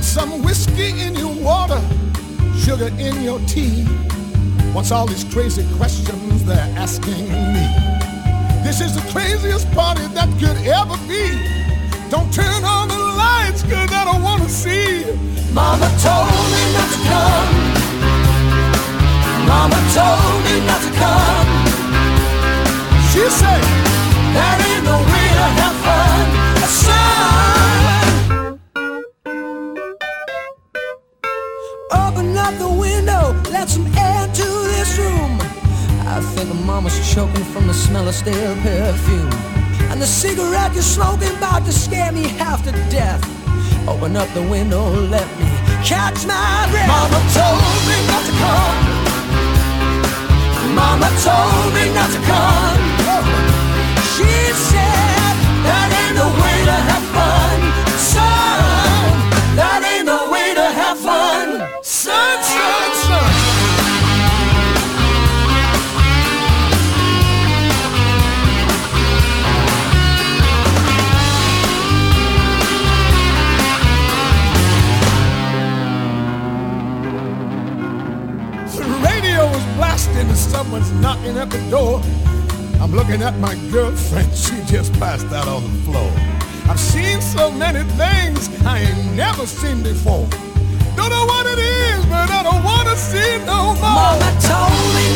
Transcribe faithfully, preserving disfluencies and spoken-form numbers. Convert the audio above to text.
Want some whiskey in your water, sugar in your tea. What's all these crazy questions they're asking me? This is the craziest party that could ever be. Don't turn on the lights, cause I don't wanna see. Mama told me not to come. Mama told me not to come. She said, that ain't no way to have fun, son. Open up the window, let some air to this room. I think mama's choking from the smell of stale perfume. And the cigarette you're smoking about to scare me half to death. Open up the window, let me catch my breath. Mama told me not to come. Mama told me not to come. She said, that ain't no way to have fun, son. That ain't no way to have fun, son, son, son. And someone's knocking at the door. I'm looking at my girlfriend, she just passed out on the floor. I've seen so many things I ain't never seen before. Don't know what it is, but I don't wanna see it no more. Mama told me